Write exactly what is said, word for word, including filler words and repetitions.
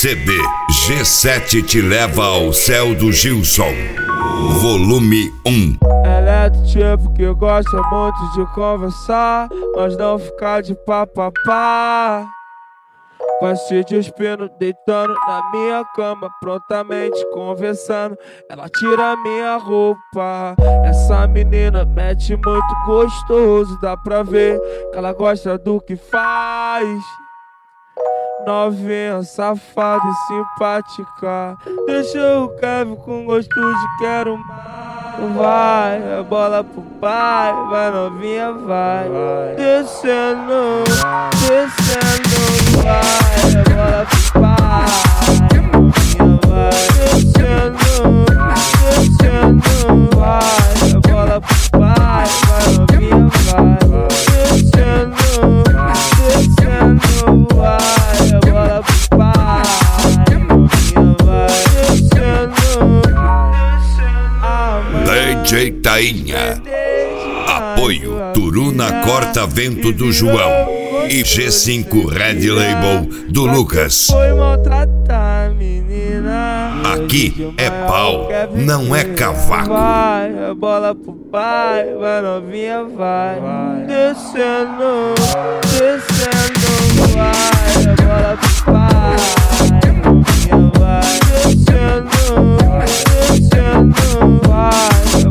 C D G sete te leva ao céu do Gilson, volume um. Ela é do tipo que gosta muito de conversar, mas não ficar de papapá. Vai se despindo, deitando na minha cama, prontamente conversando. Ela tira minha roupa. Essa menina mete muito gostoso, dá pra ver que ela gosta do que faz. Novinha, safada e simpática, deixa o Kevin com gosto de quero mais. Vai, a bola pro pai, vai novinha, vai, vai. Descendo, descendo, vai, a bola pro pai, novinha, vai. Descendo, descendo, vai, a bola pro pai, vai novinha, vai. Descendo, descendo, vai, a bola pro pai, novinha, vai. Descendo, D J Tainha. Apoio Turuna Corta Vento do João e G cinco Red Label do Lucas. Foi maltratar a menina. Aqui é pau, não é cavaco. Vai, a bola pro pai, vai novinha, vai. Descendo, descendo, vai, a bola pro pai, novinha, vai. Descendo, descendo, vai.